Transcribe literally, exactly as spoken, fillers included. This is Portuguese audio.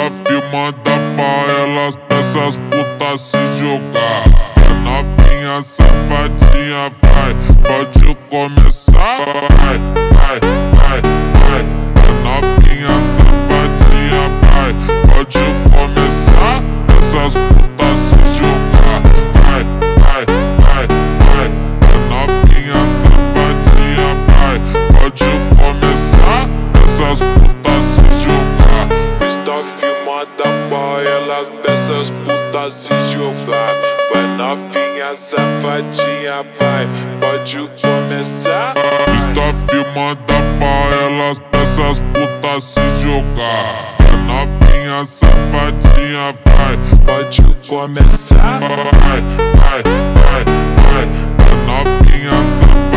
Está filmando pra elas, essas putas se jogar. Vai novinha, safadinha, vai, pode começar. Vai, vai, vai, vai. Vai novinha, safadinha, vai, pode começar. Essas putas se jogar. Vai, vai, vai, vai. Vai novinha, safadinha, vai, pode começar. Essas putas se jogar. Está filmada pra elas, dessas putas se jogar. Vai novinha, safadinha, vai, pode começar. Está filmada pra elas, essas putas se jogar. Vai novinha, safadinha, vai, Pode começar. vai, vai, vai, vai. Vai novinha, safadinha.